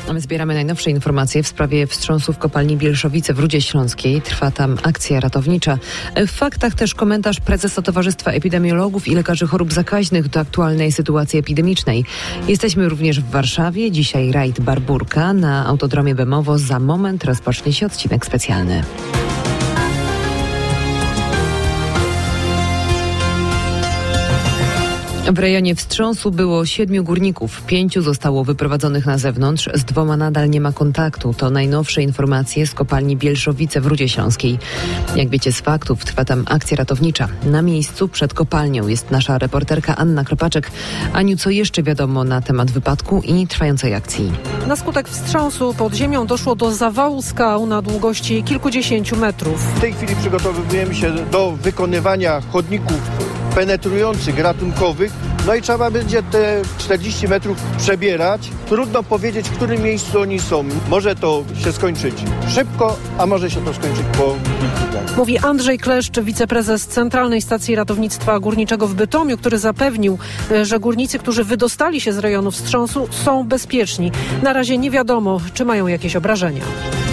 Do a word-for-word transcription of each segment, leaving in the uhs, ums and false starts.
Zbieramy najnowsze informacje w sprawie wstrząsu w kopalni Bielszowice w Rudzie Śląskiej. Trwa tam akcja ratownicza. W faktach też komentarz prezesa Towarzystwa Epidemiologów i Lekarzy Chorób Zakaźnych do aktualnej sytuacji epidemicznej. Jesteśmy również w Warszawie. Dzisiaj rajd Barburka na Autodromie Bemowo. Za moment rozpocznie się odcinek specjalny. W rejonie wstrząsu było siedmiu górników. Pięciu zostało wyprowadzonych na zewnątrz, z dwoma nadal nie ma kontaktu. To najnowsze informacje z kopalni Bielszowice w Rudzie Śląskiej. Jak wiecie z faktów, trwa tam akcja ratownicza. Na miejscu przed kopalnią jest nasza reporterka Anna Kropaczek. Aniu, co jeszcze wiadomo na temat wypadku i trwającej akcji? Na skutek wstrząsu pod ziemią doszło do zawału skał na długości kilkudziesięciu metrów. W tej chwili przygotowujemy się do wykonywania chodników penetrujących, ratunkowych. No i trzeba będzie te czterdzieści metrów przebierać. Trudno powiedzieć, w którym miejscu oni są. Może to się skończyć szybko, a może się to skończyć po kilku dniach. Mówi Andrzej Kleszcz, wiceprezes Centralnej Stacji Ratownictwa Górniczego w Bytomiu, który zapewnił, że górnicy, którzy wydostali się z rejonu wstrząsu, są bezpieczni. Na razie nie wiadomo, czy mają jakieś obrażenia.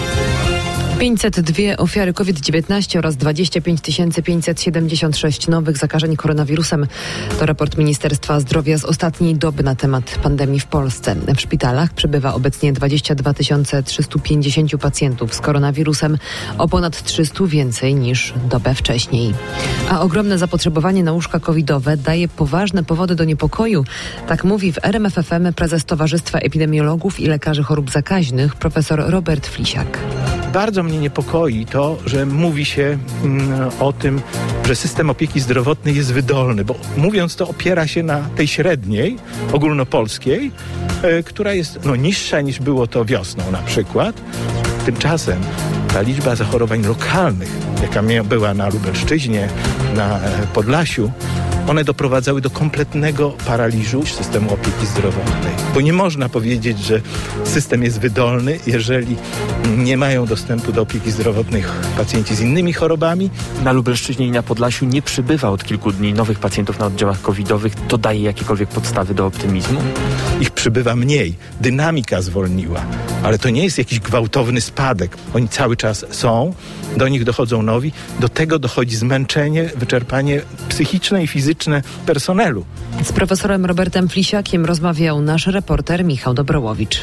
pięćset dwie ofiary kowid dziewiętnaście oraz dwadzieścia pięć tysięcy pięćset siedemdziesiąt sześć nowych zakażeń koronawirusem. To raport Ministerstwa Zdrowia z ostatniej doby na temat pandemii w Polsce. W szpitalach przebywa obecnie dwadzieścia dwa tysiące trzysta pięćdziesiąt pacjentów z koronawirusem, o ponad trzysta więcej niż dobę wcześniej. A ogromne zapotrzebowanie na łóżka covidowe daje poważne powody do niepokoju. Tak mówi w R M F F M prezes Towarzystwa Epidemiologów i Lekarzy Chorób Zakaźnych profesor Robert Flisiak. Bardzo mnie niepokoi to, że mówi się mm, o tym, że system opieki zdrowotnej jest wydolny, bo mówiąc to opiera się na tej średniej, ogólnopolskiej, e, która jest no, niższa niż było to wiosną na przykład. Tymczasem ta liczba zachorowań lokalnych, jaka mia- była na Lubelszczyźnie, na e, Podlasiu, one doprowadzały do kompletnego paraliżu systemu opieki zdrowotnej. Bo nie można powiedzieć, że system jest wydolny, jeżeli nie mają dostępu do opieki zdrowotnej pacjenci z innymi chorobami. Na Lubelszczyźnie i na Podlasiu nie przybywa od kilku dni nowych pacjentów na oddziałach covidowych. To daje jakiekolwiek podstawy do optymizmu? Ich przybywa mniej. Dynamika zwolniła. Ale to nie jest jakiś gwałtowny spadek. Oni cały czas są, do nich dochodzą nowi. Do tego dochodzi zmęczenie, wyczerpanie psychiczne i fizyczne personelu. Z profesorem Robertem Flisiakiem rozmawiał nasz reporter Michał Dobrołowicz.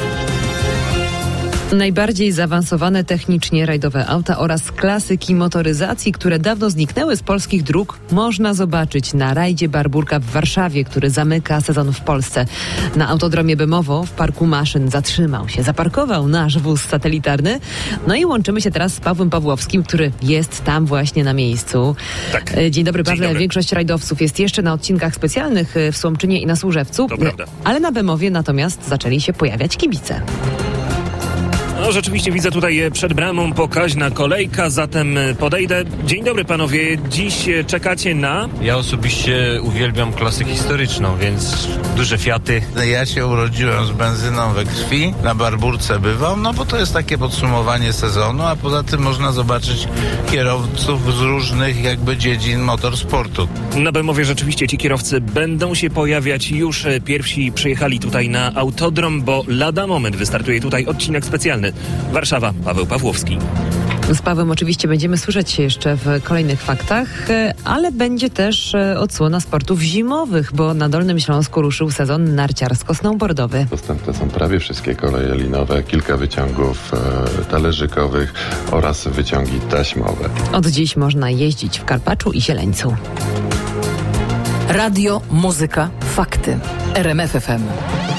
Najbardziej zaawansowane technicznie rajdowe auta oraz klasyki motoryzacji, które dawno zniknęły z polskich dróg, można zobaczyć na rajdzie Barburka w Warszawie, który zamyka sezon w Polsce. Na Autodromie Bemowo w Parku Maszyn zatrzymał się, zaparkował nasz wóz satelitarny. No i łączymy się teraz z Pawłem Pawłowskim, który jest tam właśnie na miejscu. Tak. Dzień dobry, Pawle. Dzień dobry. Większość rajdowców jest jeszcze na odcinkach specjalnych w Słomczynie i na Służewcu. To prawda. Ale na Bemowie natomiast zaczęli się pojawiać kibice. No rzeczywiście widzę tutaj przed bramą pokaźna kolejka, zatem podejdę. Dzień dobry panowie, dziś czekacie na... Ja osobiście uwielbiam klasę historyczną, więc duże Fiaty. Ja się urodziłem z benzyną we krwi, na Barburce bywam, no bo to jest takie podsumowanie sezonu, a poza tym można zobaczyć kierowców z różnych jakby dziedzin motorsportu. Na Bemowie rzeczywiście ci kierowcy będą się pojawiać, już pierwsi przyjechali tutaj na Autodrom, bo lada moment wystartuje tutaj odcinek specjalny. Warszawa, Paweł Pawłowski. Z Pawłem oczywiście będziemy słyszeć się jeszcze w kolejnych faktach, ale będzie też odsłona sportów zimowych, bo na Dolnym Śląsku ruszył sezon narciarsko-snowboardowy. Dostępne są prawie wszystkie koleje linowe, kilka wyciągów e, talerzykowych oraz wyciągi taśmowe. Od dziś można jeździć w Karpaczu i Zieleńcu. Radio, muzyka, fakty. R M F F M.